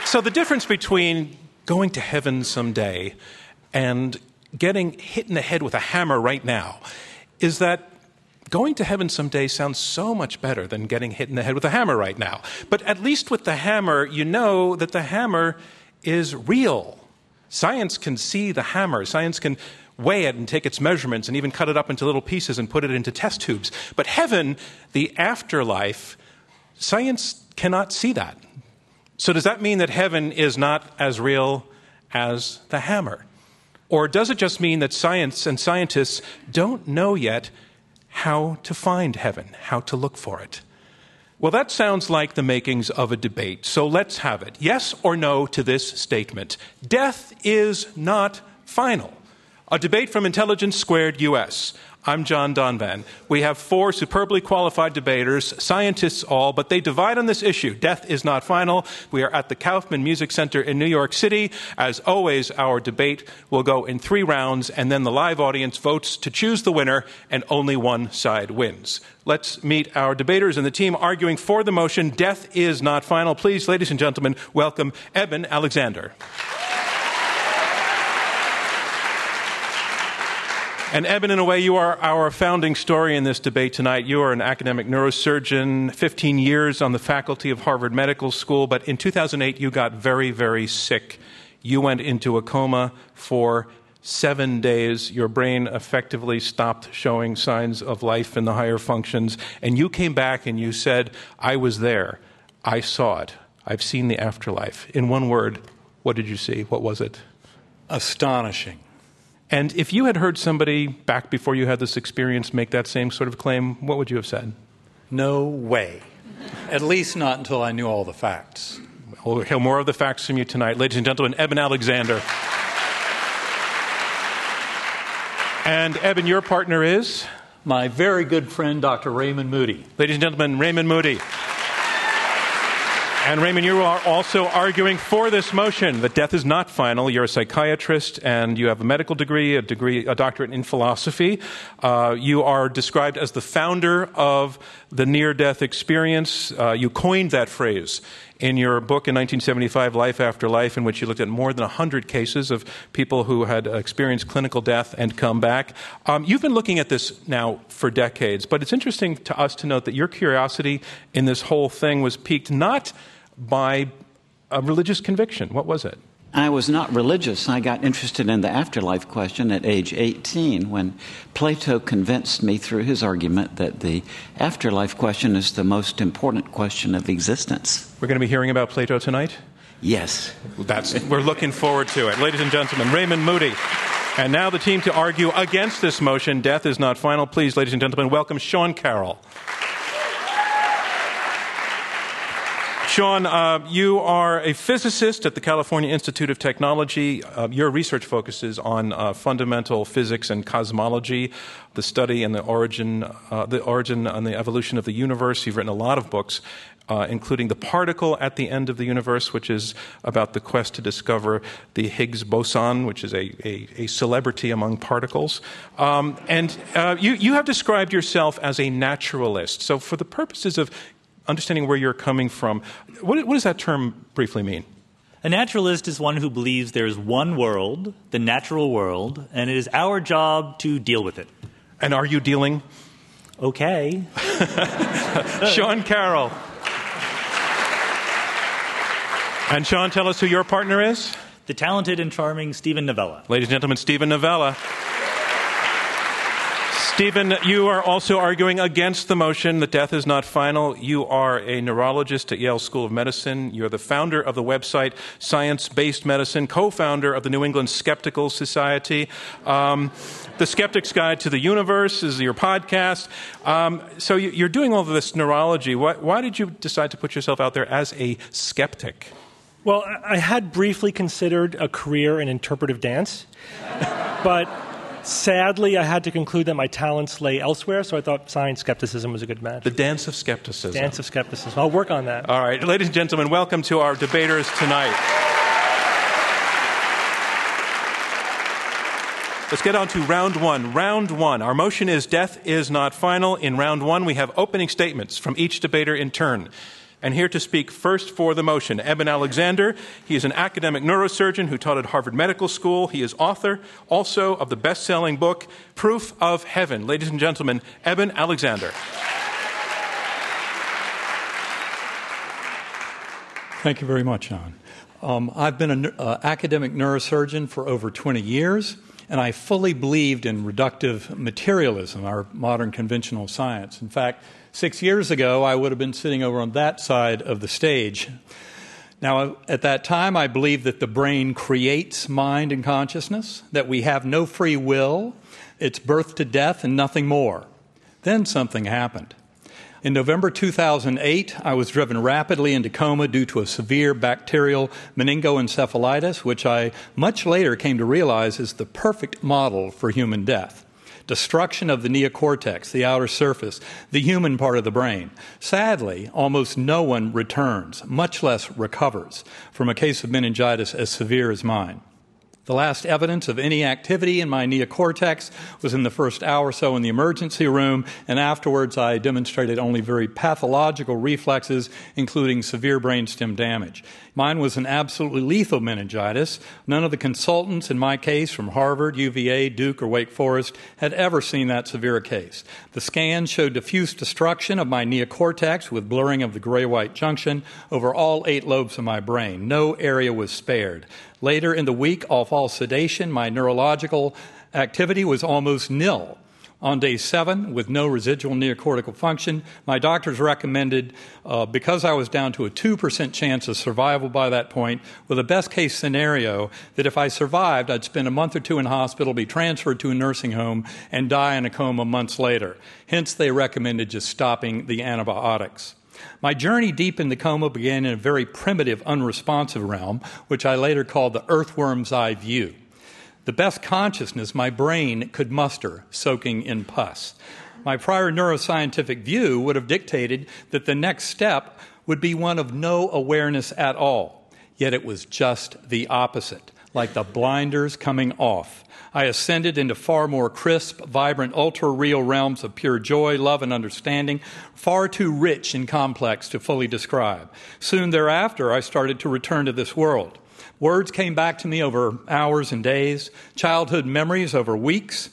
So the difference between going to heaven someday and getting hit in the head with a hammer right now is that going to heaven someday sounds so much better than getting hit in the head with a hammer right now. But at least with the hammer, you know that the hammer is real. Science can see the hammer. Science can weigh it and take its measurements and even cut it up into little pieces and put it into test tubes. But heaven, the afterlife, science cannot see that. So does that mean that heaven is not as real as the hammer? Or does it just mean that science and scientists don't know yet how to find heaven, how to look for it? Well, that sounds like the makings of a debate. So let's have it. Yes or no to this statement. Death is not final. A debate from Intelligence Squared US. I'm John Donvan. We have 4 superbly qualified debaters, scientists all, but they divide on this issue. Death is not final. We are at the Kaufman Music Center in New York City. As always, our debate will go in 3 rounds, and then the live audience votes to choose the winner, and only one side wins. Let's meet our debaters and the team arguing for the motion, Death is not final. Please, ladies and gentlemen, welcome Eben Alexander. And Eben, in a way, you are our founding story in this debate tonight. You are an academic neurosurgeon, 15 years on the faculty of Harvard Medical School, but in 2008 you got very, very sick. You went into a coma for 7 days. Your brain effectively stopped showing signs of life in the higher functions, and you came back and you said, I was there. I saw it. I've seen the afterlife. In one word, what did you see? What was it? Astonishing. And if you had heard somebody back before you had this experience make that same sort of claim, what would you have said? No way. At least not until I knew all the facts. We'll hear more of the facts from you tonight. Ladies and gentlemen, Eben Alexander. And Eben, your partner is? My very good friend, Dr. Raymond Moody. Ladies and gentlemen, Raymond Moody. And Raymond, you are also arguing for this motion that death is not final. You're a psychiatrist and you have a medical degree, a doctorate in philosophy. You are described as the founder of the near-death experience. You coined that phrase in your book in 1975, Life After Life, in which you looked at more than 100 cases of people who had experienced clinical death and come back. You've been looking at this now for decades, but it's interesting to us to note that your curiosity in this whole thing was piqued not by a religious conviction. What was it? I was not religious. I got interested in the afterlife question at age 18 when Plato convinced me through his argument that the afterlife question is the most important question of existence. We're going to be hearing about Plato tonight? Yes. We're looking forward to it. Ladies and gentlemen, Raymond Moody. And now the team to argue against this motion, Death is not final. Please, ladies and gentlemen, welcome Sean Carroll. Sean, you are a physicist at the California Institute of Technology. Your research focuses on fundamental physics and cosmology, the study and the origin and the evolution of the universe. You've written a lot of books, including The Particle at the End of the Universe, which is about the quest to discover the Higgs boson, which is a celebrity among particles. And you have described yourself as a naturalist. So for the purposes of understanding where you're coming from, what does that term briefly mean? A naturalist is one who believes there's one world, the natural world, and it is our job to deal with it. And are you dealing? Okay. Sean Carroll. And Sean, tell us who your partner is? The talented and charming Steven Novella. Ladies and gentlemen, Steven Novella. Steven, you are also arguing against the motion that death is not final. You are a neurologist at Yale School of Medicine. You're the founder of the website Science-Based Medicine, co-founder of the New England Skeptical Society. The Skeptic's Guide to the Universe is your podcast. So you're doing all of this neurology. Why did you decide to put yourself out there as a skeptic? Well, I had briefly considered a career in interpretive dance, but sadly, I had to conclude that my talents lay elsewhere, so I thought science skepticism was a good match. The dance of skepticism. Dance of skepticism. I'll work on that. All right. Ladies and gentlemen, welcome to our debaters tonight. Let's get on to round one. Round one. Our motion is death is not final. In round one, we have opening statements from each debater in turn. And here to speak first for the motion, Eben Alexander. He is an academic neurosurgeon who taught at Harvard Medical School. He is author also of the best-selling book, Proof of Heaven. Ladies and gentlemen, Eben Alexander. Thank you very much, John. I've been an academic neurosurgeon for over 20 years, and I fully believed in reductive materialism, our modern conventional science. In fact, 6 years ago, I would have been sitting over on that side of the stage. Now, at that time, I believed that the brain creates mind and consciousness, that we have no free will, it's birth to death and nothing more. Then something happened. In November 2008, I was driven rapidly into coma due to a severe bacterial meningoencephalitis, which I much later came to realize is the perfect model for human death. Destruction of the neocortex, the outer surface, the human part of the brain. Sadly, almost no one returns, much less recovers, from a case of meningitis as severe as mine. The last evidence of any activity in my neocortex was in the first hour or so in the emergency room, and afterwards I demonstrated only very pathological reflexes, including severe brainstem damage. Mine was an absolutely lethal meningitis. None of the consultants in my case from Harvard, UVA, Duke, or Wake Forest had ever seen that severe a case. The scans showed diffuse destruction of my neocortex with blurring of the gray-white junction over all 8 lobes of my brain. No area was spared. Later in the week, off all sedation, my neurological activity was almost nil. On day 7, with no residual neocortical function, my doctors recommended, because I was down to a 2% chance of survival by that point, with a best-case scenario that if I survived, I'd spend a month or 2 in hospital, be transferred to a nursing home, and die in a coma months later. Hence, they recommended just stopping the antibiotics. My journey deep in the coma began in a very primitive, unresponsive realm, which I later called the earthworm's eye view. The best consciousness my brain could muster, soaking in pus. My prior neuroscientific view would have dictated that the next step would be one of no awareness at all. Yet it was just the opposite, like the blinders coming off. I ascended into far more crisp, vibrant, ultra-real realms of pure joy, love, and understanding, far too rich and complex to fully describe. Soon thereafter, I started to return to this world. Words came back to me over hours and days, childhood memories over weeks,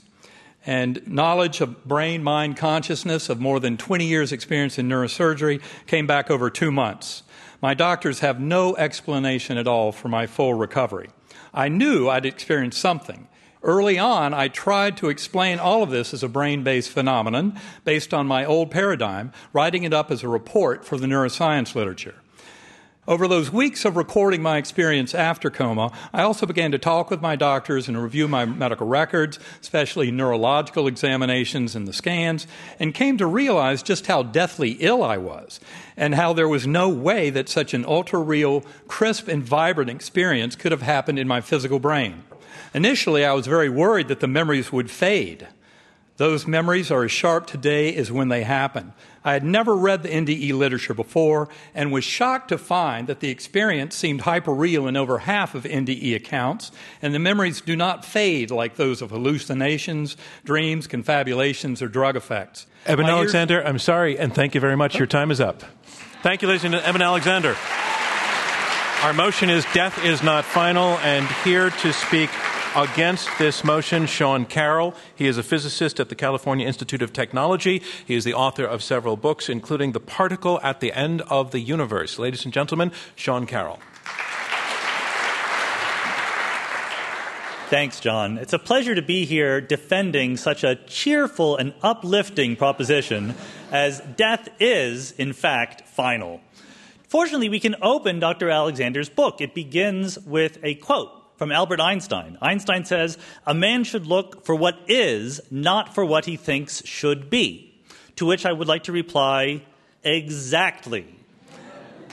and knowledge of brain, mind, consciousness of more than 20 years' experience in neurosurgery came back over 2 months. My doctors have no explanation at all for my full recovery. I knew I'd experienced something. Early on, I tried to explain all of this as a brain-based phenomenon based on my old paradigm, writing it up as a report for the neuroscience literature. Over those weeks of recording my experience after coma, I also began to talk with my doctors and review my medical records, especially neurological examinations and the scans, and came to realize just how deathly ill I was and how there was no way that such an ultra-real, crisp, and vibrant experience could have happened in my physical brain. Initially, I was very worried that the memories would fade. Those memories are as sharp today as when they happened. I had never read the NDE literature before and was shocked to find that the experience seemed hyperreal in over half of NDE accounts, and the memories do not fade like those of hallucinations, dreams, confabulations, or drug effects. Eben Alexander, I'm sorry, and thank you very much. Your time is up. Thank you, ladies and gentlemen. Eben Alexander. Our motion is Death is Not Final, and here to speak against this motion, Sean Carroll. He is a physicist at the California Institute of Technology. He is the author of several books, including The Particle at the End of the Universe. Ladies and gentlemen, Sean Carroll. Thanks, John. It's a pleasure to be here defending such a cheerful and uplifting proposition as death is, in fact, final. Fortunately, we can open Dr. Alexander's book. It begins with a quote from Albert Einstein. Einstein says, "A man should look for what is, not for what he thinks should be." To which I would like to reply, exactly.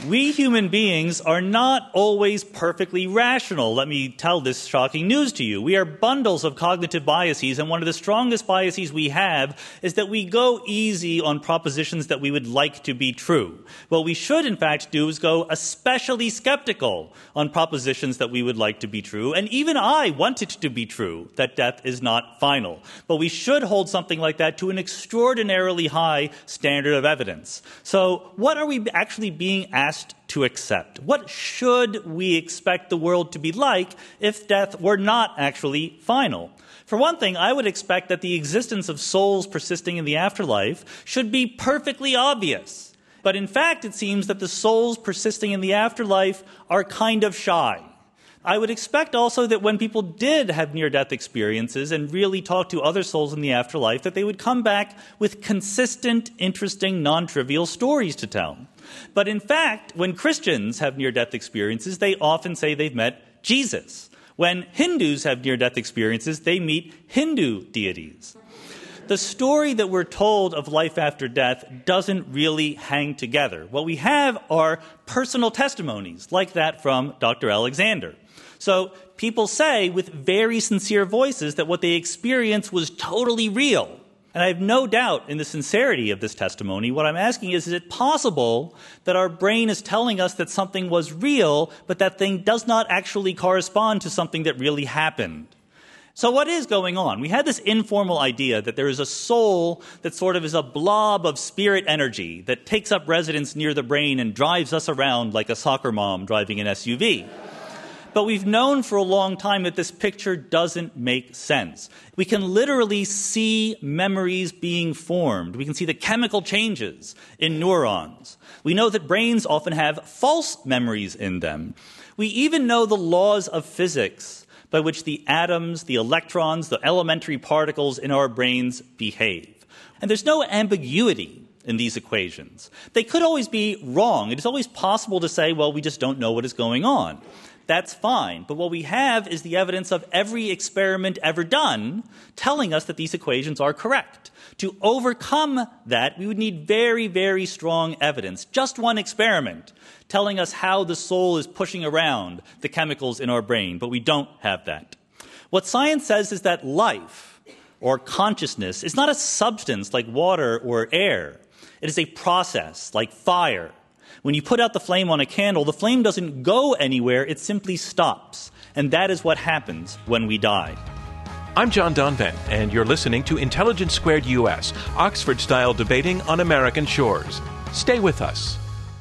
We human beings are not always perfectly rational. Let me tell this shocking news to you. We are bundles of cognitive biases, and one of the strongest biases we have is that we go easy on propositions that we would like to be true. What we should, in fact, do is go especially skeptical on propositions that we would like to be true. And even I want it to be true that death is not final. But we should hold something like that to an extraordinarily high standard of evidence. So what are we actually being asked to accept? What should we expect the world to be like if death were not actually final? For one thing, I would expect that the existence of souls persisting in the afterlife should be perfectly obvious. But in fact, it seems that the souls persisting in the afterlife are kind of shy. I would expect also that when people did have near-death experiences and really talk to other souls in the afterlife, that they would come back with consistent, interesting, non-trivial stories to tell. But in fact, when Christians have near-death experiences, they often say they've met Jesus. When Hindus have near-death experiences, they meet Hindu deities. The story that we're told of life after death doesn't really hang together. What we have are personal testimonies, like that from Dr. Alexander. So people say with very sincere voices that what they experienced was totally real. And I have no doubt in the sincerity of this testimony. What I'm asking is it possible that our brain is telling us that something was real, but that thing does not actually correspond to something that really happened? So what is going on? We had this informal idea that there is a soul that sort of is a blob of spirit energy that takes up residence near the brain and drives us around like a soccer mom driving an SUV. But we've known for a long time that this picture doesn't make sense. We can literally see memories being formed. We can see the chemical changes in neurons. We know that brains often have false memories in them. We even know the laws of physics by which the atoms, the electrons, the elementary particles in our brains behave. And there's no ambiguity in these equations. They could always be wrong. It is always possible to say, well, we just don't know what is going on. That's fine. But what we have is the evidence of every experiment ever done telling us that these equations are correct. To overcome that, we would need very, very strong evidence. Just one experiment telling us how the soul is pushing around the chemicals in our brain. But we don't have that. What science says is that life, or consciousness, is not a substance like water or air. It is a process like fire. When you put out the flame on a candle, the flame doesn't go anywhere, it simply stops. And that is what happens when we die. I'm John Donvan, and you're listening to Intelligence Squared US, Oxford-style debating on American shores. Stay with us.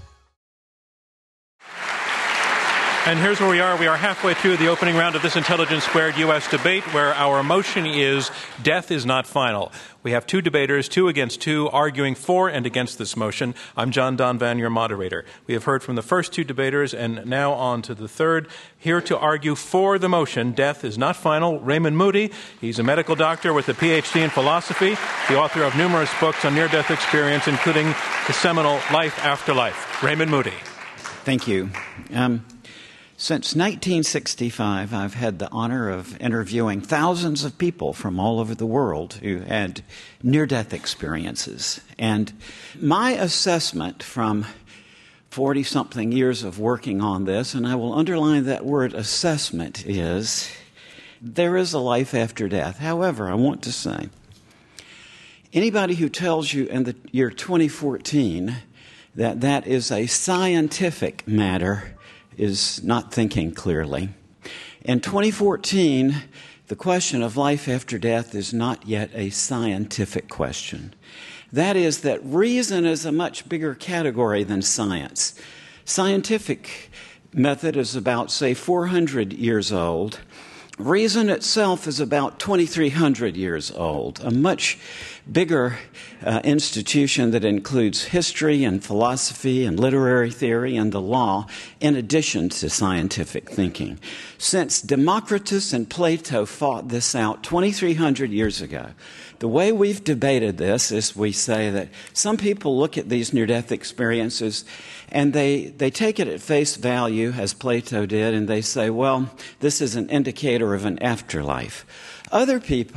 And here's where we are. We are halfway through the opening round of this Intelligence Squared U.S. debate, where our motion is death is not final. We have two debaters, 2 against 2, arguing for and against this motion. I'm John Donvan, your moderator. We have heard from the first 2 debaters, and now on to the third. Here to argue for the motion, death is not final, Raymond Moody. He's a medical doctor with a Ph.D. in philosophy, the author of numerous books on near-death experience, including the seminal Life After Life. Raymond Moody. Thank you. Since 1965, I've had the honor of interviewing thousands of people from all over the world who had near-death experiences. And my assessment from 40-something years of working on this, and I will underline that word assessment, is there is a life after death. However, I want to say, anybody who tells you in the year 2014 that that is a scientific matter is not thinking clearly. In 2014, the question of life after death is not yet a scientific question. That is that reason is a much bigger category than science. Scientific method is about, say, 400 years old. Reason itself is about 2,300 years old, a much bigger institution that includes history and philosophy and literary theory and the law, in addition to scientific thinking. Since Democritus and Plato fought this out 2,300 years ago, the way we've debated this is we say that some people look at these near-death experiences and they take it at face value, as Plato did, and they say, well, this is an indicator of an afterlife. Other people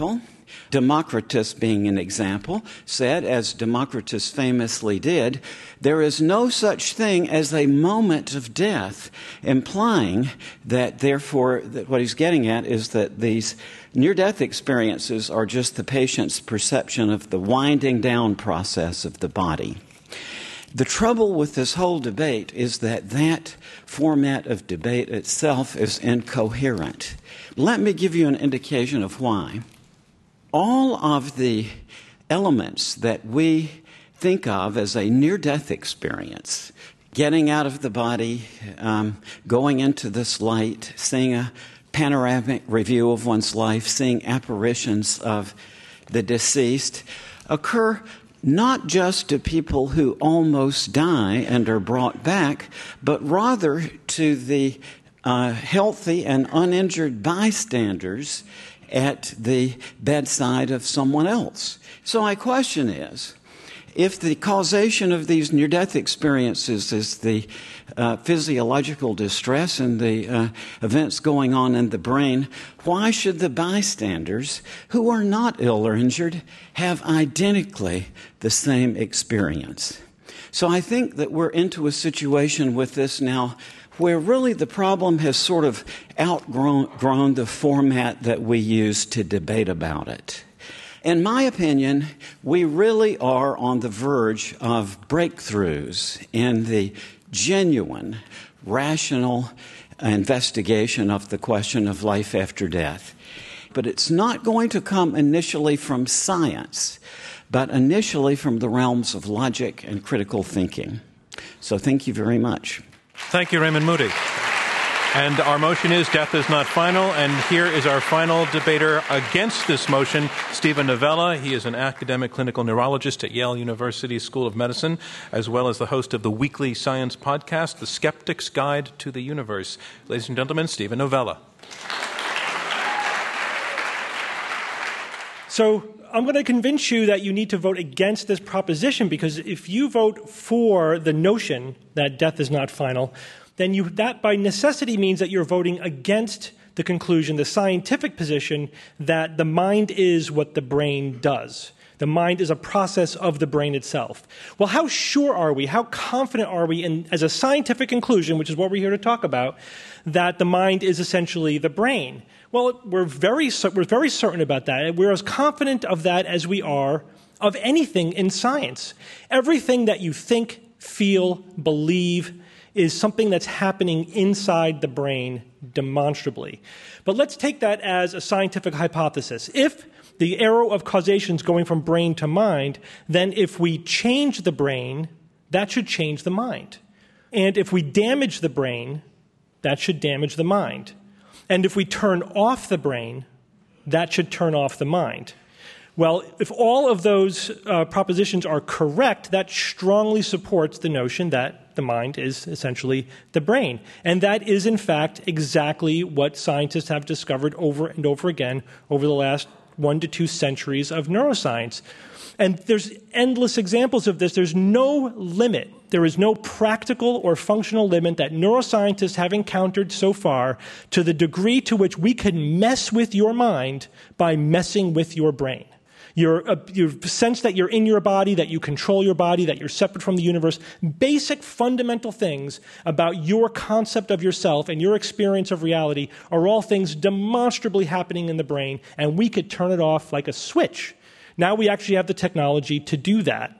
Democritus, being an example, said, as Democritus famously did, there is no such thing as a moment of death, implying that, therefore, that what he's getting at is that these near-death experiences are just the patient's perception of the winding down process of the body. The trouble with this whole debate is that that format of debate itself is incoherent. Let me give you an indication of why. All of the elements that we think of as a near-death experience, getting out of the body, going into this light, seeing a panoramic review of one's life, seeing apparitions of the deceased, occur not just to people who almost die and are brought back, but rather to the healthy and uninjured bystanders at the bedside of someone else. So my question is, if the causation of these near-death experiences is the physiological distress and the events going on in the brain, why should the bystanders who are not ill or injured have identically the same experience? So I think that we're into a situation with this now where really the problem has sort of outgrown the format that we use to debate about it. In my opinion, we really are on the verge of breakthroughs in the genuine, rational investigation of the question of life after death. But it's not going to come initially from science, but initially from the realms of logic and critical thinking. So thank you very much. Thank you, Raymond Moody. And our motion is death is not final. And here is our final debater against this motion, Steven Novella. He is an academic clinical neurologist at Yale University School of Medicine, as well as the host of the weekly science podcast, The Skeptic's Guide to the Universe. Ladies and gentlemen, Steven Novella. So I'm going to convince you that you need to vote against this proposition, because if you vote for the notion that death is not final, then that by necessity means that you're voting against the conclusion, the scientific position, that the mind is what the brain does. The mind is a process of the brain itself. Well, how sure are we, how confident are we as a scientific conclusion, which is what we're here to talk about, that the mind is essentially the brain? Well, we're very certain about that. We're as confident of that as we are of anything in science. Everything that you think, feel, believe is something that's happening inside the brain demonstrably. But let's take that as a scientific hypothesis. If the arrow of causation is going from brain to mind, then if we change the brain, that should change the mind. And if we damage the brain, that should damage the mind. And if we turn off the brain, that should turn off the mind. Well, if all of those propositions are correct, that strongly supports the notion that the mind is essentially the brain. And that is, in fact, exactly what scientists have discovered over and over again over the last 1 to 2 centuries of neuroscience. And there's endless examples of this. There's no limit. There is no practical or functional limit that neuroscientists have encountered so far to the degree to which we can mess with your mind by messing with your brain. Your sense that you're in your body, that you control your body, that you're separate from the universe, basic fundamental things about your concept of yourself and your experience of reality are all things demonstrably happening in the brain, and we could turn it off like a switch. Now we actually have the technology to do that.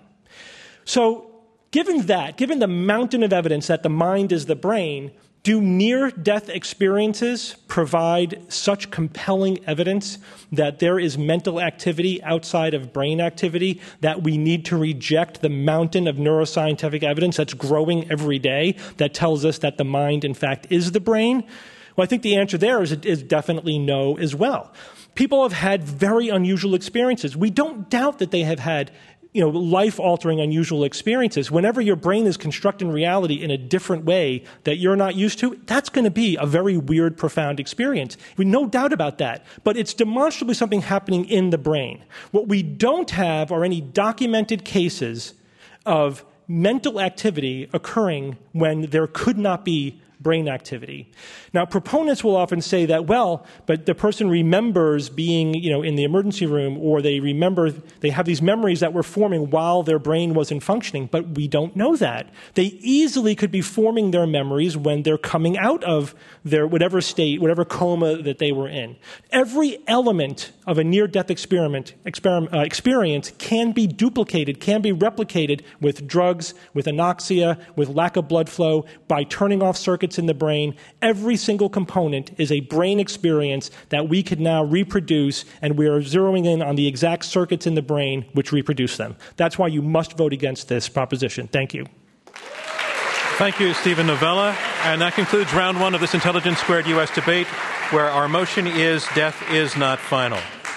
So given the mountain of evidence that the mind is the brain, do near-death experiences provide such compelling evidence that there is mental activity outside of brain activity that we need to reject the mountain of neuroscientific evidence that's growing every day that tells us that the mind, in fact, is the brain? Well, I think the answer there is definitely no as well. People have had very unusual experiences. We don't doubt that they have had life-altering, unusual experiences. Whenever your brain is constructing reality in a different way that you're not used to, that's going to be a very weird, profound experience. We no doubt about that. But it's demonstrably something happening in the brain. What we don't have are any documented cases of mental activity occurring when there could not be brain activity. Now, proponents will often say that, well, but the person remembers being, in the emergency room, or they have these memories that were forming while their brain wasn't functioning, but we don't know that. They easily could be forming their memories when they're coming out of their whatever state, whatever coma that they were in. Every element of a near-death experience can be duplicated, can be replicated with drugs, with anoxia, with lack of blood flow, by turning off circuits in the brain. Every single component is a brain experience that we can now reproduce, and we are zeroing in on the exact circuits in the brain which reproduce them. That's why you must vote against this proposition. Thank you. Thank you, Steven Novella. And that concludes round one of this Intelligence Squared U.S. debate, where our motion is death is not final.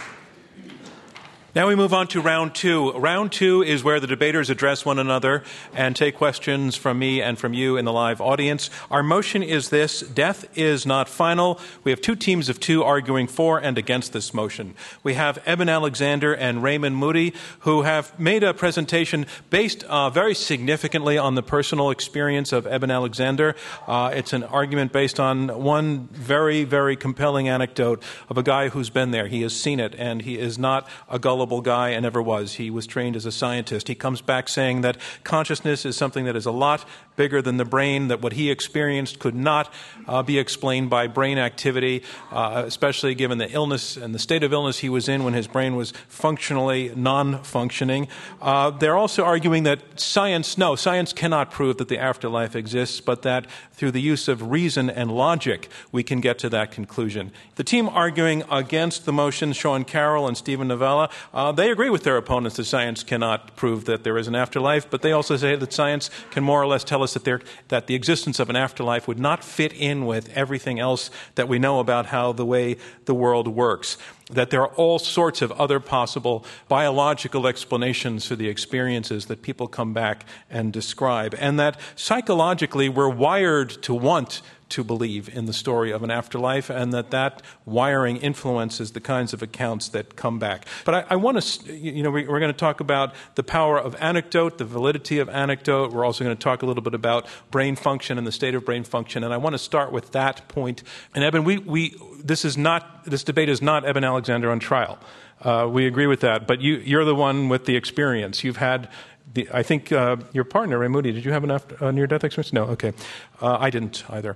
Now we move on to round two. Round two is where the debaters address one another and take questions from me and from you in the live audience. Our motion is this: death is not final. We have two teams of two arguing for and against this motion. We have Eben Alexander and Raymond Moody, who have made a presentation based very significantly on the personal experience of Eben Alexander. It's an argument based on one very, very compelling anecdote of a guy who's been there. He has seen it, and he is not a gullible guy and never was. He was trained as a scientist. He comes back saying that consciousness is something that is a lot bigger than the brain, that what he experienced could not be explained by brain activity, especially given the illness and the state of illness he was in when his brain was functionally non-functioning. They're also arguing that science cannot prove that the afterlife exists, but that through the use of reason and logic, we can get to that conclusion. The team arguing against the motion, Sean Carroll and Steven Novella, they agree with their opponents that science cannot prove that there is an afterlife, but they also say that science can more or less tell us that the existence of an afterlife would not fit in with everything else that we know about how the way the world works, that there are all sorts of other possible biological explanations for the experiences that people come back and describe, and that psychologically we're wired to want to believe in the story of an afterlife, and that wiring influences the kinds of accounts that come back. But I want to, we're going to talk about the power of anecdote, the validity of anecdote. We're also going to talk a little bit about brain function and the state of brain function, and I want to start with that point. And Eben, this debate is not Eben Alexander on trial. We agree with that, but you're the one with the experience. You've had I think your partner, Ray Moody, did you have a near-death experience? No, okay. I didn't either.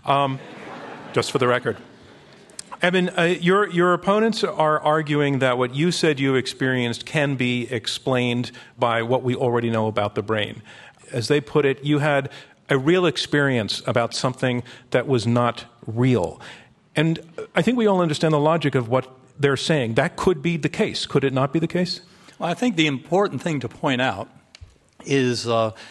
Just for the record. Eben, your opponents are arguing that what you said you experienced can be explained by what we already know about the brain. As they put it, you had a real experience about something that was not real. And I think we all understand the logic of what they're saying. That could be the case. Could it not be the case? Well, I think the important thing to point out is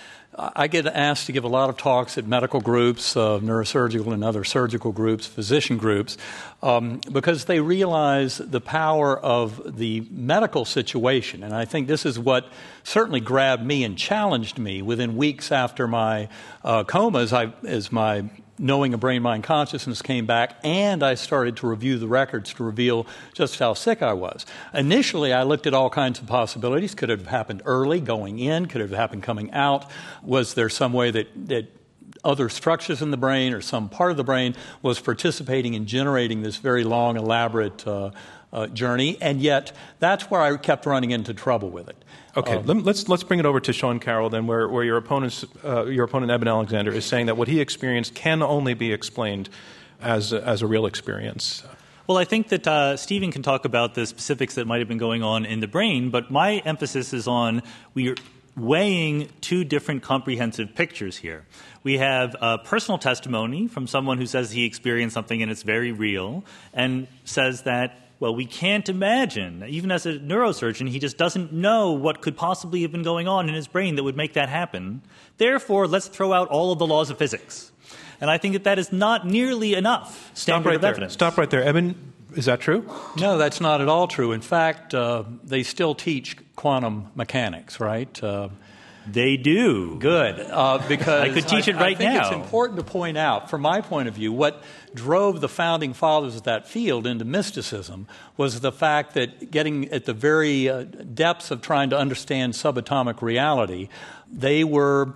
I get asked to give a lot of talks at medical groups, neurosurgical and other surgical groups, physician groups, because they realize the power of the medical situation. And I think this is what certainly grabbed me and challenged me within weeks after my coma as my knowing of brain-mind consciousness came back, and I started to review the records to reveal just how sick I was. Initially, I looked at all kinds of possibilities. Could it have happened early, going in? Could it have happened coming out? Was there some way that other structures in the brain or some part of the brain was participating in generating this very long, elaborate journey? And yet, that's where I kept running into trouble with it. Okay, let's bring it over to Sean Carroll then, where your opponent Eben Alexander is saying that what he experienced can only be explained as a real experience. Well, I think that Steven can talk about the specifics that might have been going on in the brain, but my emphasis is on we're weighing two different comprehensive pictures here. We have personal testimony from someone who says he experienced something and it's very real, and says that, well, we can't imagine. Even as a neurosurgeon, he just doesn't know what could possibly have been going on in his brain that would make that happen. Therefore, let's throw out all of the laws of physics. And I think that is not nearly enough standard of evidence. Stop right there. Eben, is that true? No, that's not at all true. In fact, they still teach quantum mechanics, right? They do. Good. Because I could teach it right now. I think it's important to point out, from my point of view, what drove the founding fathers of that field into mysticism was the fact that getting at the very depths of trying to understand subatomic reality, they were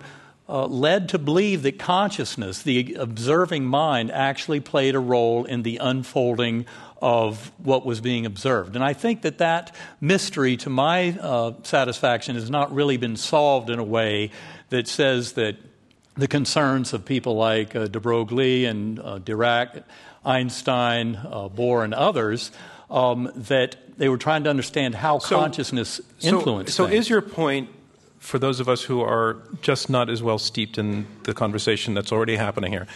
led to believe that consciousness, the observing mind, actually played a role in the unfolding of what was being observed. And I think that mystery, to my satisfaction, has not really been solved in a way that says that the concerns of people like de Broglie and Dirac, Einstein, Bohr, and others, that they were trying to understand how consciousness influenced So things. is your point, for those of us who are just not as well steeped in the conversation that's already happening here,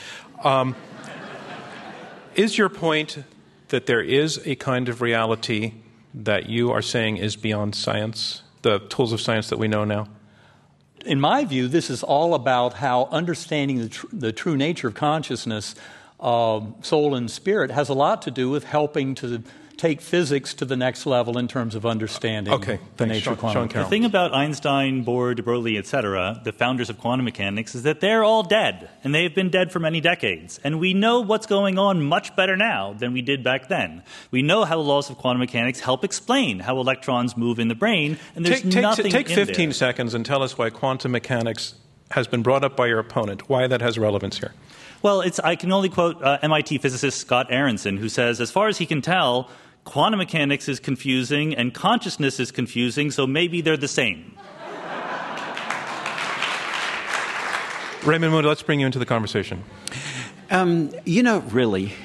is your point that there is a kind of reality that you are saying is beyond science, the tools of science that we know now? In my view, this is all about how understanding the true nature of consciousness, soul and spirit, has a lot to do with helping to take physics to the next level in terms of understanding the nature of quantum mechanics. The thing about Einstein, Bohr, de Broglie, etc., the founders of quantum mechanics, is that they're all dead, and they've been dead for many decades. And we know what's going on much better now than we did back then. We know how the laws of quantum mechanics help explain how electrons move in the brain, and there's nothing Take in 15 there. seconds and tell us why quantum mechanics has been brought up by your opponent, why that has relevance here. Well, I can only quote MIT physicist Scott Aronson, who says, as far as he can tell, quantum mechanics is confusing and consciousness is confusing, so maybe they're the same. Raymond Moody, let's bring you into the conversation. Really,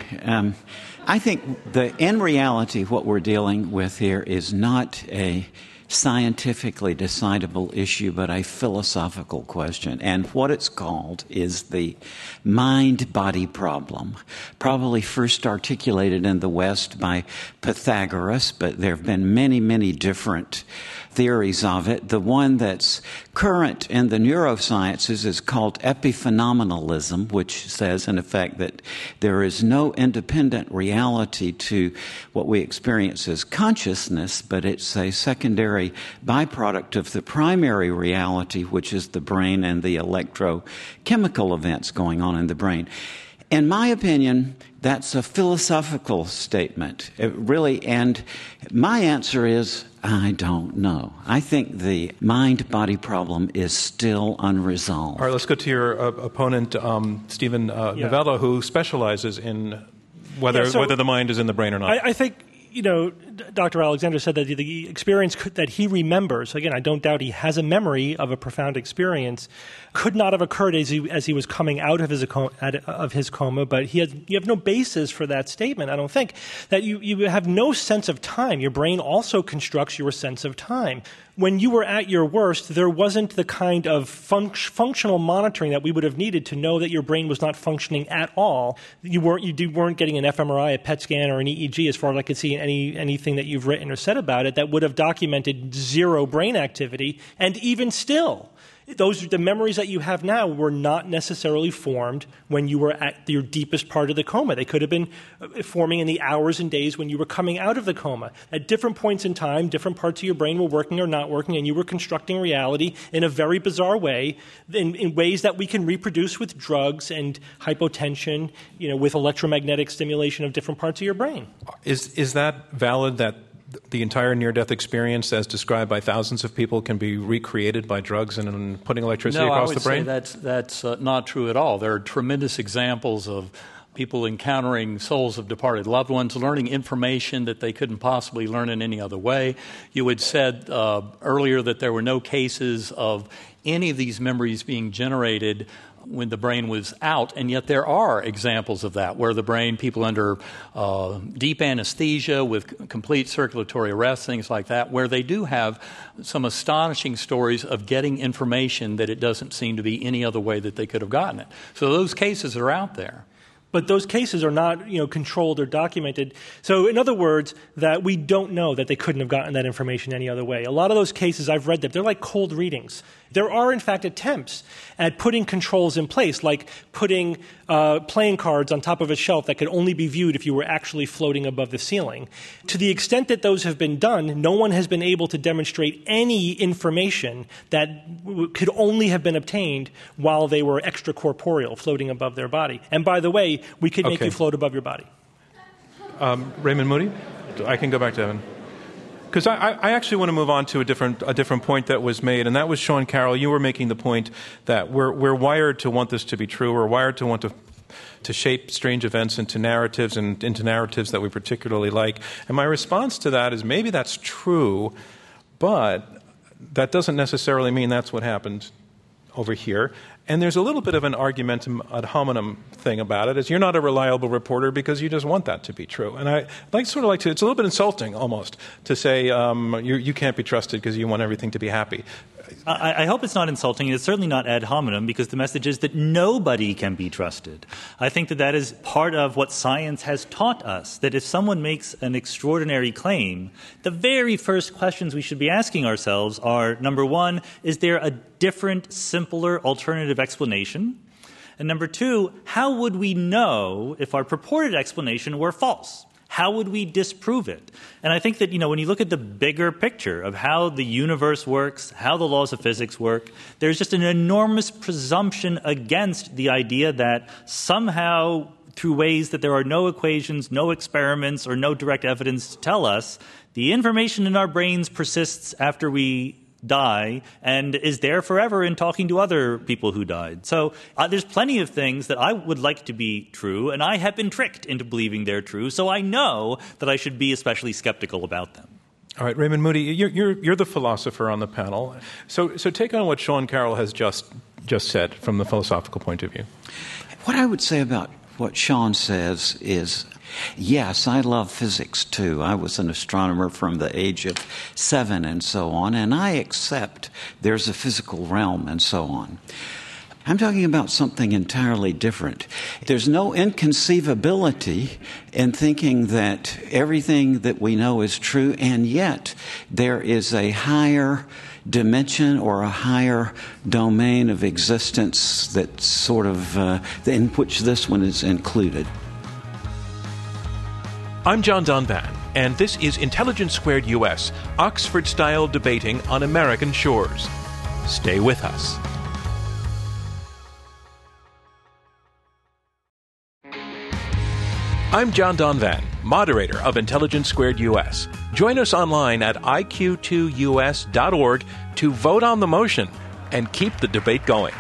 I think in reality what we're dealing with here is not a scientifically decidable issue, but a philosophical question. And what it's called is the mind-body problem, probably first articulated in the West by Pythagoras, but there have been many, many different theories of it. The one that's current in the neurosciences is called epiphenomenalism, which says, in effect, that there is no independent reality to what we experience as consciousness, but it's a secondary byproduct of the primary reality, which is the brain and the electrochemical events going on in the brain. In my opinion, that's a philosophical statement, and my answer is, I don't know. I think the mind-body problem is still unresolved. All right, let's go to your opponent, Stephen Novella, who specializes in whether the mind is in the brain or not. I think, Dr. Alexander said that the experience that he remembers, again, I don't doubt he has a memory of a profound experience, could not have occurred as he was coming out of his coma, but you have no basis for that statement, I don't think. That you have no sense of time. Your brain also constructs your sense of time. When you were at your worst, there wasn't the kind of functional monitoring that we would have needed to know that your brain was not functioning at all. You weren't getting an fMRI, a PET scan, or an EEG, as far as I could see in anything that you've written or said about it, that would have documented zero brain activity. And even still, the memories that you have now were not necessarily formed when you were at your deepest part of the coma. They could have been forming in the hours and days when you were coming out of the coma. At different points in time, different parts of your brain were working or not working, and you were constructing reality in a very bizarre way, in ways that we can reproduce with drugs and hypotension, with electromagnetic stimulation of different parts of your brain. Is that valid, that the entire near-death experience, as described by thousands of people, can be recreated by drugs and putting electricity across the brain? No, I would say that's not true at all. There are tremendous examples of people encountering souls of departed loved ones, learning information that they couldn't possibly learn in any other way. You had said earlier that there were no cases of any of these memories being generated when the brain was out, and yet there are examples of that, where the brain, people under deep anesthesia with complete circulatory arrest, things like that, where they do have some astonishing stories of getting information that it doesn't seem to be any other way that they could have gotten it. So those cases are out there. But those cases are not, controlled or documented. So in other words, that we don't know that they couldn't have gotten that information any other way. A lot of those cases, I've read them, they're like cold readings. There are, in fact, attempts at putting controls in place, like putting playing cards on top of a shelf that could only be viewed if you were actually floating above the ceiling. To the extent that those have been done, no one has been able to demonstrate any information that could only have been obtained while they were extracorporeal, floating above their body. And by the way, we could make you float above your body. Raymond Moody? I can go back to Evan. Because I actually want to move on to a different point that was made, and that was Sean Carroll. You were making the point that we're wired to want this to be true. We're wired to want to shape strange events into narratives and into narratives that we particularly like. And my response to that is maybe that's true, but that doesn't necessarily mean that's what happened over here. And there's a little bit of an argumentum ad hominem thing about it, is you're not a reliable reporter because you just want that to be true. And I like to, it's a little bit insulting almost to say you can't be trusted because you want everything to be happy. I hope it's not insulting. It's certainly not ad hominem, because the message is that nobody can be trusted. I think that is part of what science has taught us, that if someone makes an extraordinary claim, the very first questions we should be asking ourselves are, number one, is there a different, simpler, alternative explanation? And number two, how would we know if our purported explanation were false? How would we disprove it? And I think that, when you look at the bigger picture of how the universe works, how the laws of physics work, there's just an enormous presumption against the idea that somehow, through ways that there are no equations, no experiments, or no direct evidence to tell us, the information in our brains persists after we die and is there forever in talking to other people who died. So there's plenty of things that I would like to be true, and I have been tricked into believing they're true, so I know that I should be especially skeptical about them. All right, Raymond Moody, you're the philosopher on the panel. So take on what Sean Carroll has just said from the philosophical point of view. What I would say about what Sean says is, yes, I love physics too. I was an astronomer from the age of 7 and so on, and I accept there's a physical realm and so on. I'm talking about something entirely different. There's no inconceivability in thinking that everything that we know is true, and yet there is a higher dimension or a higher domain of existence that sort of in which this one is included. I'm John Donvan, and this is Intelligence Squared US, Oxford-style debating on American shores. Stay with us. I'm John Donvan, moderator of Intelligence Squared US. Join us online at iq2us.org to vote on the motion and keep the debate going.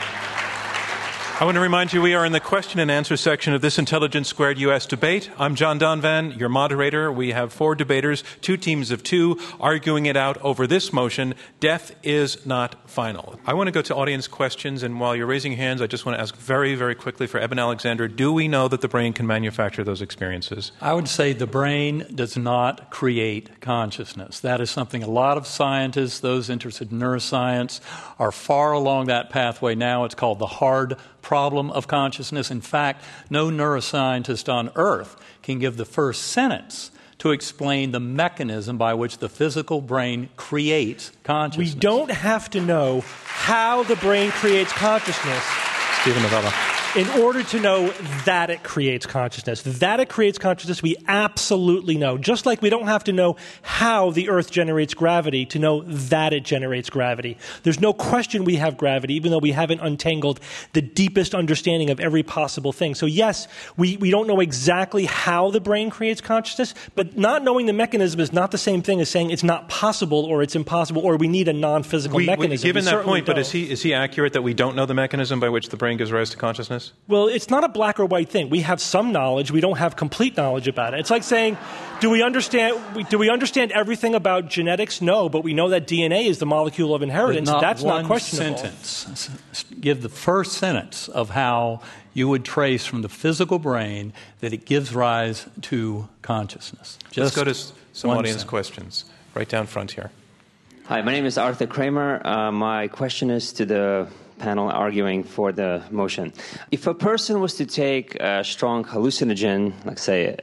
I want to remind you we are in the question and answer section of this Intelligence Squared US debate. I'm John Donvan, your moderator. We have 4 debaters, 2 teams of 2, arguing it out over this motion, death is not final. I want to go to audience questions, and while you're raising hands, I just want to ask very, very quickly for Eben Alexander, do we know that the brain can manufacture those experiences? I would say the brain does not create consciousness. That is something a lot of scientists, those interested in neuroscience, are far along that pathway now. It's called the hard problem of consciousness. In fact, no neuroscientist on earth can give the first sentence to explain the mechanism by which the physical brain creates consciousness. We don't have to know how the brain creates consciousness, Stephen Novella, in order to know that it creates consciousness. That it creates consciousness, we absolutely know. Just like we don't have to know how the Earth generates gravity to know that it generates gravity. There's no question we have gravity, even though we haven't untangled the deepest understanding of every possible thing. So yes, we don't know exactly how the brain creates consciousness, but not knowing the mechanism is not the same thing as saying it's not possible or it's impossible or we need a non-physical mechanism. Given that point, but is he accurate that we don't know the mechanism by which the brain gives rise to consciousness? Well, it's not a black or white thing. We have some knowledge. We don't have complete knowledge about it. It's like saying, do we understand everything about genetics? No, but we know that DNA is the molecule of inheritance. That's not questionable. Sentence. Give the first sentence of how you would trace from the physical brain that it gives rise to consciousness. Let's go to some audience questions. Right down front here. Hi, my name is Arthur Kramer. My question is to the panel arguing for the motion. If a person was to take a strong hallucinogen, like say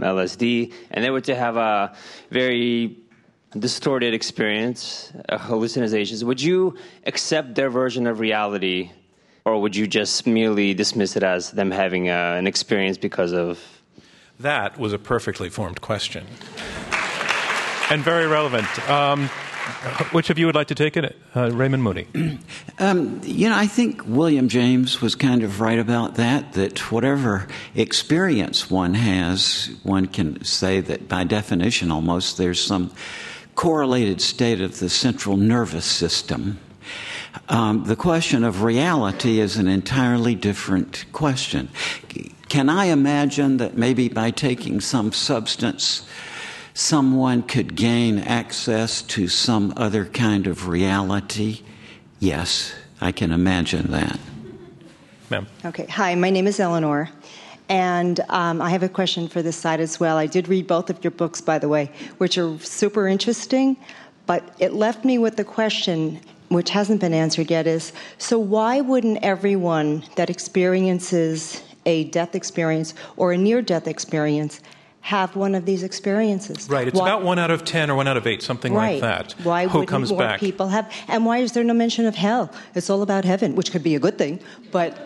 LSD, and they were to have a very distorted experience, hallucinations, would you accept their version of reality, or would you just merely dismiss it as them having an experience because of... That was a perfectly formed question. And very relevant. Which of you would like to take it? Raymond Moody. I think William James was kind of right about that whatever experience one has, one can say that by definition almost there's some correlated state of the central nervous system. The question of reality is an entirely different question. Can I imagine that maybe by taking some substance, someone could gain access to some other kind of reality? Yes, I can imagine that. Ma'am. Okay. Hi, my name is Eleanor. And I have a question for this side as well. I did read both of your books, by the way, which are super interesting. But it left me with the question, which hasn't been answered yet, is, so why wouldn't everyone that experiences a death experience or a near-death experience have one of these experiences? Right. It's about 1 out of 10 or 1 out of 8, something like that. Why Who wouldn't comes more back? people have? And why is there no mention of hell? It's all about heaven, which could be a good thing, but...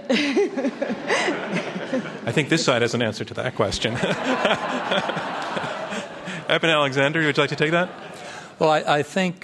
I think this side has an answer to that question. Eben Alexander, would you like to take that? Well, I think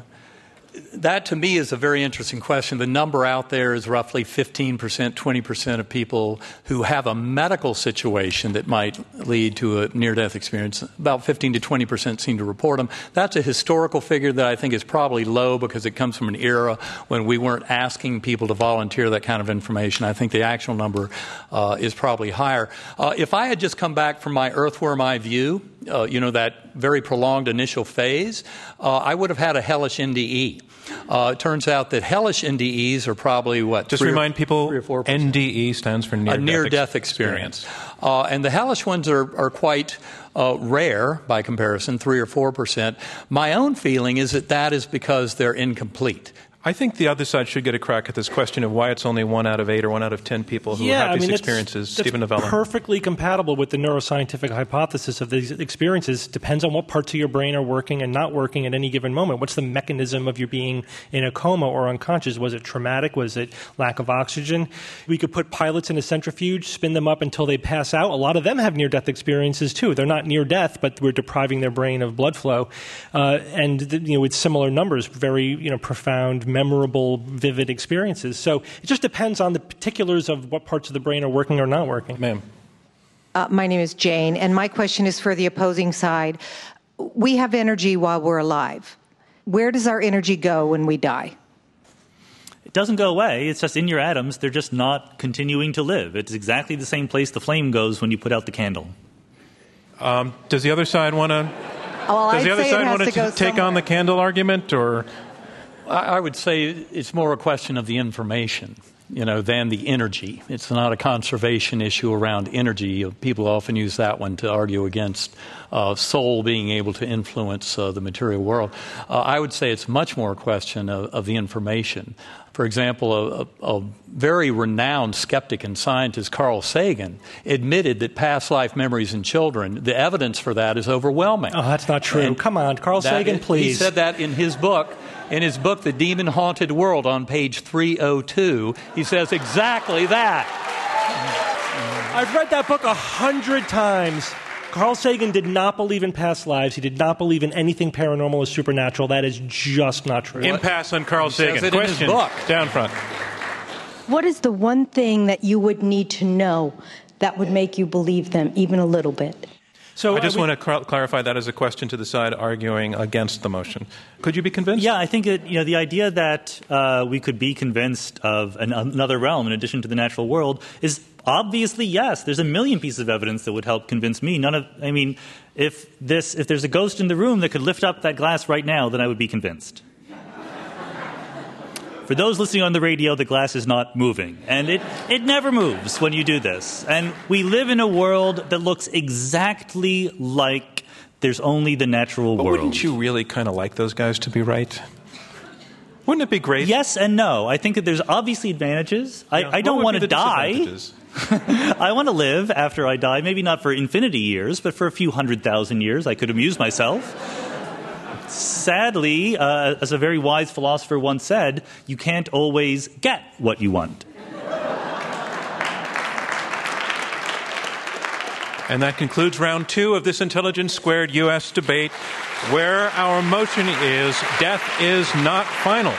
that to me is a very interesting question. The number out there is roughly 15%, 20% of people who have a medical situation that might lead to a near-death experience. About 15 to 20% seem to report them. That's a historical figure that I think is probably low because it comes from an era when we weren't asking people to volunteer that kind of information. I think the actual number is probably higher. If I had just come back from my earthworm eye view, that very prolonged initial phase, I would have had a hellish NDE. It turns out that hellish NDEs are probably Just remind people, NDE stands for near-death experience. And the hellish ones are quite rare by comparison, 3 or 4%. My own feeling is that is because they're incomplete. I think the other side should get a crack at this question of why it's only 1 out of 8 or 1 out of 10 people who have these experiences. Stephen Novella. Perfectly compatible with the neuroscientific hypothesis of these experiences. Depends on what parts of your brain are working and not working at any given moment. What's the mechanism of your being in a coma or unconscious? Was it traumatic? Was it lack of oxygen? We could put pilots in a centrifuge, spin them up until they pass out. A lot of them have near-death experiences too. They're not near death, but we're depriving their brain of blood flow, and with similar numbers, very profound, memorable, vivid experiences. So it just depends on the particulars of what parts of the brain are working or not working. Ma'am. My name is Jane, and my question is for the opposing side. We have energy while we're alive. Where does our energy go when we die? It doesn't go away. It's just in your atoms. They're just not continuing to live. It's exactly the same place the flame goes when you put out the candle. Does the other side want to... Does the other side want to take on the candle argument, or... I would say it's more a question of the information, than the energy. It's not a conservation issue around energy. People often use that one to argue against soul being able to influence the material world. I would say it's much more a question of the information. For example, a very renowned skeptic and scientist, Carl Sagan, admitted that past life memories in children, the evidence for that is overwhelming. Oh, that's not true. Come on, Carl Sagan, please. He said that in his book. In his book, The Demon Haunted World, on page 302, he says exactly that. I've read that book 100 times. Carl Sagan did not believe in past lives. He did not believe in anything paranormal or supernatural. That is just not true. Impasse on Carl Sagan. Question, in his book. Down front. What is the one thing that you would need to know that would make you believe them even a little bit? So I just want to clarify that as a question to the side arguing against the motion. Could you be convinced? Yeah, I think the idea that we could be convinced of another realm in addition to the natural world is obviously yes. There's a million pieces of evidence that would help convince me. If there's a ghost in the room that could lift up that glass right now, then I would be convinced. For those listening on the radio, the glass is not moving. And it never moves when you do this. And we live in a world that looks exactly like there's only the natural world. Wouldn't you really kind of like those guys to be right? Wouldn't it be great? Yes and no. I think that there's obviously advantages. I don't want to die. I want to live after I die, maybe not for infinity years, but for a few 100,000 years. I could amuse myself. Sadly, as a very wise philosopher once said, you can't always get what you want. And that concludes round 2 of this Intelligence Squared U.S. debate, where our motion is death is not final.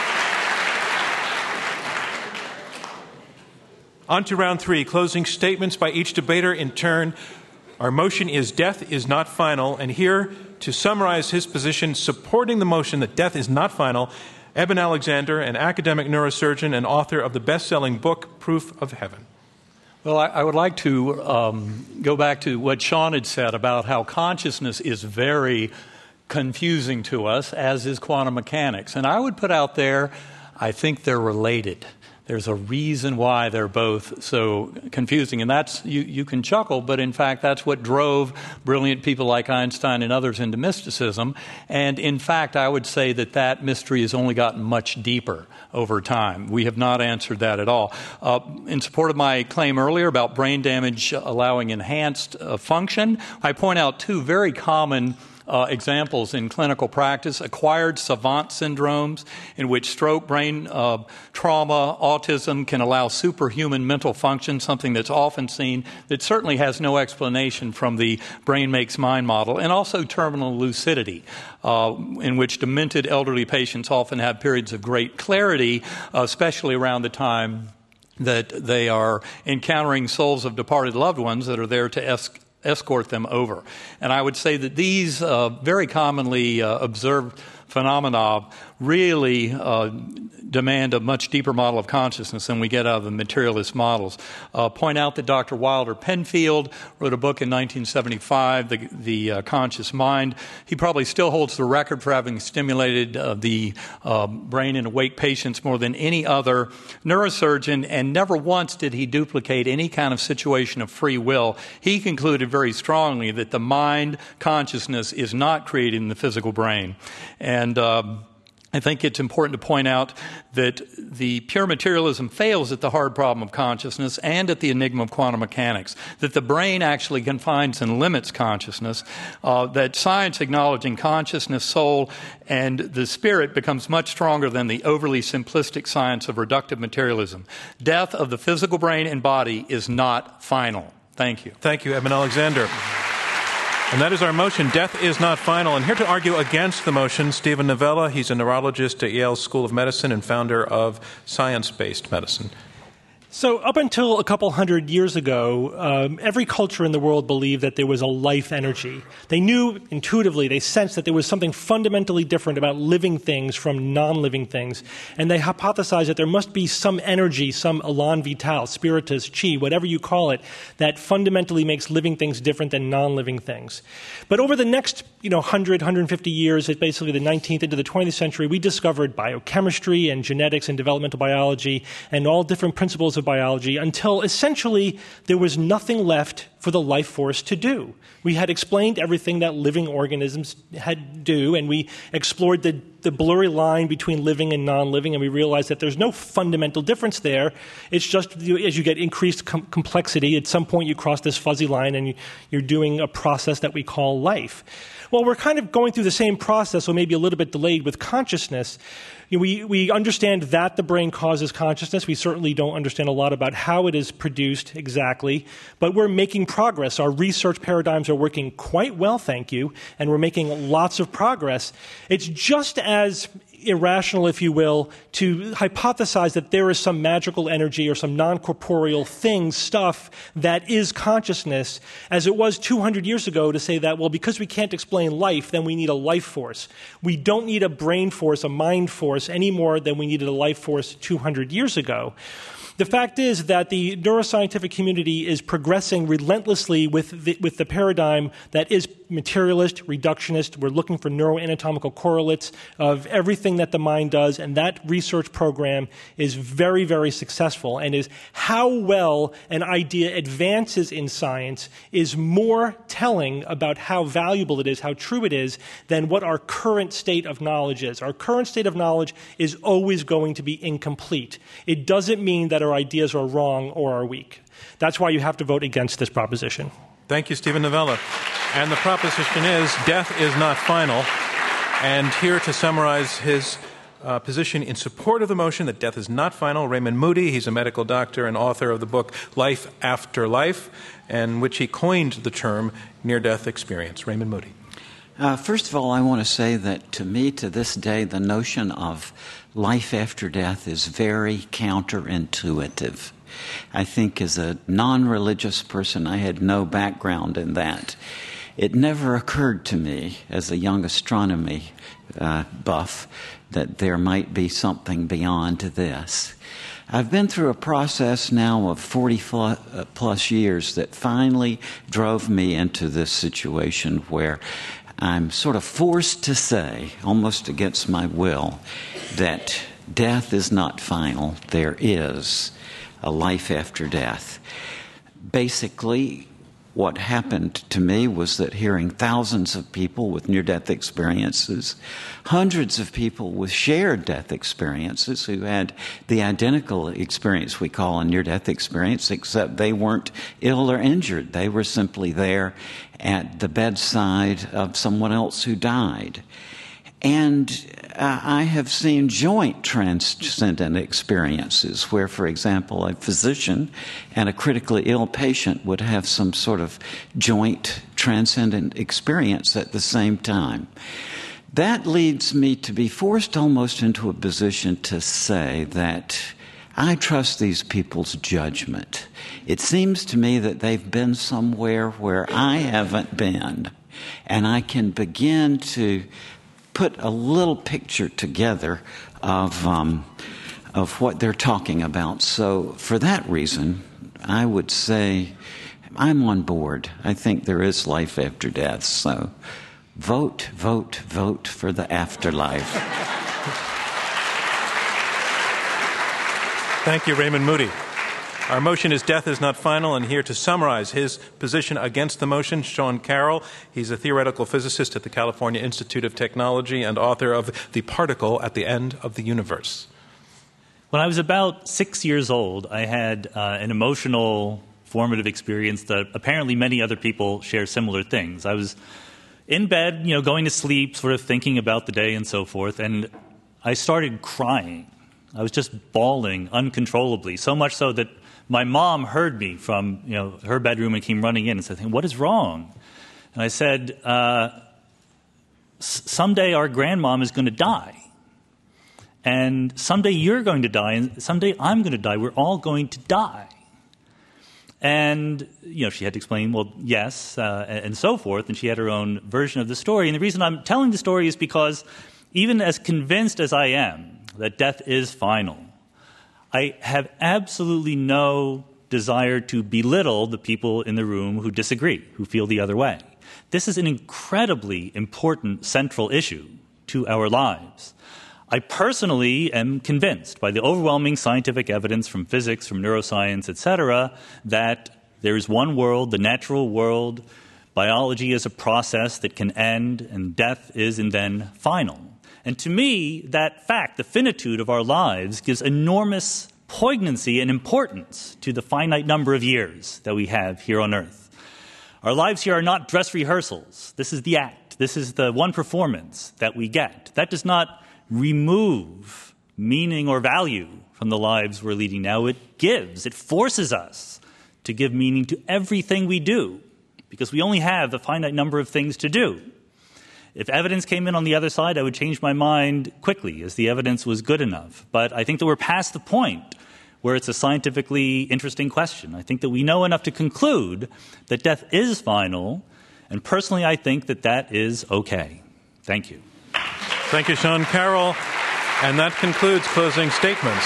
On to round 3, closing statements by each debater in turn. Our motion is death is not final. And here to summarize his position supporting the motion that death is not final, Eben Alexander, an academic neurosurgeon and author of the best-selling book, Proof of Heaven. Well, I would like to go back to what Sean had said about how consciousness is very confusing to us, as is quantum mechanics. And I would put out there, I think they're related. There's a reason why they're both so confusing. And that's, you can chuckle, but in fact, that's what drove brilliant people like Einstein and others into mysticism. And in fact, I would say that that mystery has only gotten much deeper over time. We have not answered that at all. In support of my claim earlier about brain damage allowing enhanced function, I point out 2 very common examples in clinical practice: acquired savant syndromes, in which stroke, brain trauma, autism can allow superhuman mental function, something that's often seen that certainly has no explanation from the brain makes mind model, and also terminal lucidity, in which demented elderly patients often have periods of great clarity, especially around the time that they are encountering souls of departed loved ones that are there to escort them over. And I would say that these very commonly observed phenomena really demand a much deeper model of consciousness than we get out of the materialist models. Point out that Dr. Wilder Penfield wrote a book in 1975, The Conscious Mind. He probably still holds the record for having stimulated the brain in awake patients more than any other neurosurgeon, and never once did he duplicate any kind of situation of free will. He concluded very strongly that the mind consciousness is not created in the physical brain. And I think it's important to point out that the pure materialism fails at the hard problem of consciousness and at the enigma of quantum mechanics, that the brain actually confines and limits consciousness, that science acknowledging consciousness, soul, and the spirit becomes much stronger than the overly simplistic science of reductive materialism. Death of the physical brain and body is not final. Thank you. Thank you, Eben Alexander. And that is our motion, death is not final. And here to argue against the motion, Steven Novella. He's a neurologist at Yale School of Medicine and founder of Science-Based Medicine. So up until a couple hundred years ago, every culture in the world believed that there was a life energy. They knew intuitively, they sensed that there was something fundamentally different about living things from non-living things. And they hypothesized that there must be some energy, some elan vital, spiritus, chi, whatever you call it, that fundamentally makes living things different than non-living things. But over the next 100, 150 years, basically the 19th into the 20th century, we discovered biochemistry and genetics and developmental biology and all different principles of biology until essentially there was nothing left for the life force to do. We had explained everything that living organisms had to do, and we explored the blurry line between living and non-living, and we realized that there's no fundamental difference there. It's just as you get increased complexity, at some point you cross this fuzzy line and you're doing a process that we call life. Well, we're kind of going through the same process, or maybe a little bit delayed, with consciousness. We understand that the brain causes consciousness. We certainly don't understand a lot about how it is produced exactly, but we're making progress. Our research paradigms are working quite well, thank you, and we're making lots of progress. It's just as irrational, if you will, to hypothesize that there is some magical energy or some non-corporeal thing, stuff, that is consciousness, as it was 200 years ago to say that, well, because we can't explain life, then we need a life force. We don't need a brain force, a mind force, any more than we needed a life force 200 years ago. The fact is that the neuroscientific community is progressing relentlessly with the paradigm that is materialist, reductionist. We're looking for neuroanatomical correlates of everything that the mind does, and that research program is very, very successful, and is how well an idea advances in science is more telling about how valuable it is, how true it is, than what our current state of knowledge is. Our current state of knowledge is always going to be incomplete. It doesn't mean that our ideas are wrong or are weak. That's why you have to vote against this proposition. Thank you, Steven Novella. And the proposition is death is not final. And here to summarize his position in support of the motion that death is not final, Raymond Moody. He's a medical doctor and author of the book Life After Life, in which he coined the term near-death experience. Raymond Moody. First of all, I want to say that to me, to this day, the notion of life after death is very counterintuitive. I think as a non-religious person, I had no background in that. It never occurred to me as a young astronomy buff that there might be something beyond this. I've been through a process now of 40 plus years that finally drove me into this situation where I'm sort of forced to say, almost against my will, that death is not final. There is a life after death. Basically, what happened to me was that hearing thousands of people with near-death experiences, hundreds of people with shared death experiences who had the identical experience we call a near-death experience, except they weren't ill or injured. They were simply there at the bedside of someone else who died. And I have seen joint transcendent experiences where, for example, a physician and a critically ill patient would have some sort of joint transcendent experience at the same time. That leads me to be forced almost into a position to say that I trust these people's judgment. It seems to me that they've been somewhere where I haven't been, and I can begin to put a little picture together of what they're talking about. So for that reason, I would say I'm on board. I think there is life after death. So vote, vote, vote for the afterlife. Thank you, Raymond Moody. Our motion is death is not final, and here to summarize his position against the motion, Sean Carroll. He's a theoretical physicist at the California Institute of Technology and author of The Particle at the End of the Universe. When I was about 6 years old, I had an emotional, formative experience that apparently many other people share similar things. I was in bed, going to sleep, sort of thinking about the day and so forth, and I started crying. I was just bawling uncontrollably, so much so that my mom heard me from her bedroom and came running in and said, "Hey, what is wrong?" And I said, someday our grandmom is going to die. And someday you're going to die, and someday I'm going to die. We're all going to die. And, she had to explain, well, yes, and so forth, and she had her own version of the story. And the reason I'm telling the story is because even as convinced as I am that death is final, I have absolutely no desire to belittle the people in the room who disagree, who feel the other way. This is an incredibly important central issue to our lives. I personally am convinced by the overwhelming scientific evidence from physics, from neuroscience, etc., that there is one world, the natural world. Biology is a process that can end, and death is and then final. And to me, that fact, the finitude of our lives, gives enormous poignancy and importance to the finite number of years that we have here on earth. Our lives here are not dress rehearsals. This is the act. This is the one performance that we get. That does not remove meaning or value from the lives we're leading now. It gives. It forces us to give meaning to everything we do, because we only have a finite number of things to do. If evidence came in on the other side, I would change my mind quickly, as the evidence was good enough. But I think that we're past the point where it's a scientifically interesting question. I think that we know enough to conclude that death is final, and personally I think that that is okay. Thank you. Thank you, Sean Carroll. And that concludes closing statements.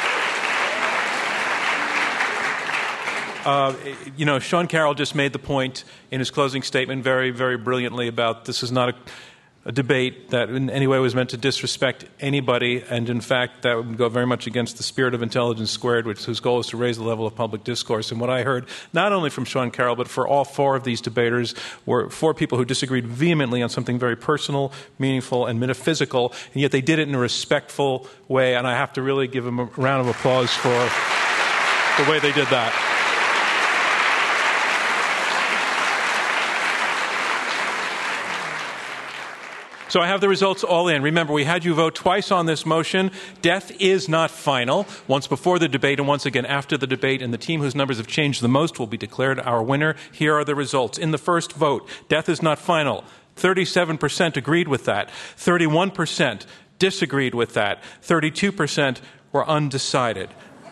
Sean Carroll just made the point in his closing statement very, very brilliantly about this is not a debate that in any way was meant to disrespect anybody, and in fact that would go very much against the spirit of Intelligence Squared, whose goal is to raise the level of public discourse. And what I heard, not only from Sean Carroll, but for all four of these debaters, were four people who disagreed vehemently on something very personal, meaningful, and metaphysical, and yet they did it in a respectful way, and I have to really give them a round of applause for the way they did that. So I have the results all in. Remember, we had you vote twice on this motion. Death is not final. Once before the debate and once again after the debate. And the team whose numbers have changed the most will be declared our winner. Here are the results. In the first vote, death is not final. 37% agreed with that. 31% disagreed with that. 32% were undecided.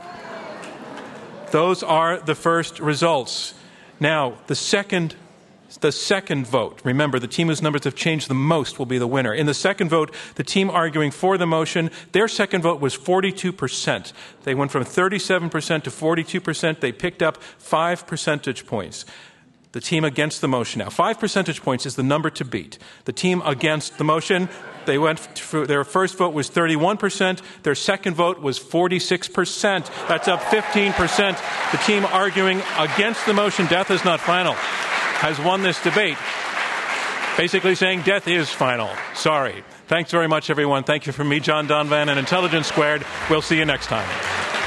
Those are the first results. Now, the second vote. Remember, the team whose numbers have changed the most will be the winner. In the second vote, the team arguing for the motion, their second vote was 42%. They went from 37% to 42%. They picked up 5 percentage points. The team against the motion now. 5 percentage points is the number to beat. The team against the motion, their first vote was 31%. Their second vote was 46%. That's up 15%. The team arguing against the motion, death is not final, has won this debate, basically saying death is final. Sorry. Thanks very much, everyone. Thank you from me, John Donvan, and Intelligence Squared. We'll see you next time.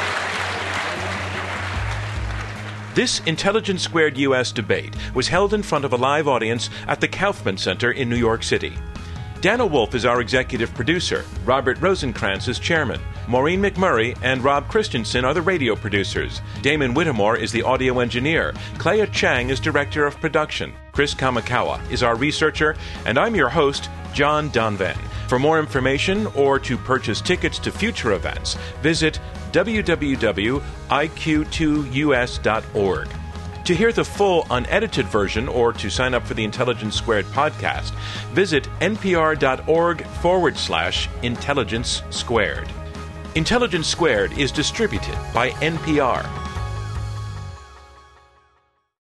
This Intelligence Squared U.S. debate was held in front of a live audience at the Kaufman Center in New York City. Dana Wolf is our executive producer. Robert Rosenkrantz is chairman. Maureen McMurray and Rob Christensen are the radio producers. Damon Whittemore is the audio engineer. Clea Chang is director of production. Chris Kamikawa is our researcher. And I'm your host, John Donvan. For more information or to purchase tickets to future events, visit www.iq2us.org. To hear the full unedited version or to sign up for the Intelligence Squared podcast, visit npr.org/Intelligence Squared. Intelligence Squared is distributed by NPR.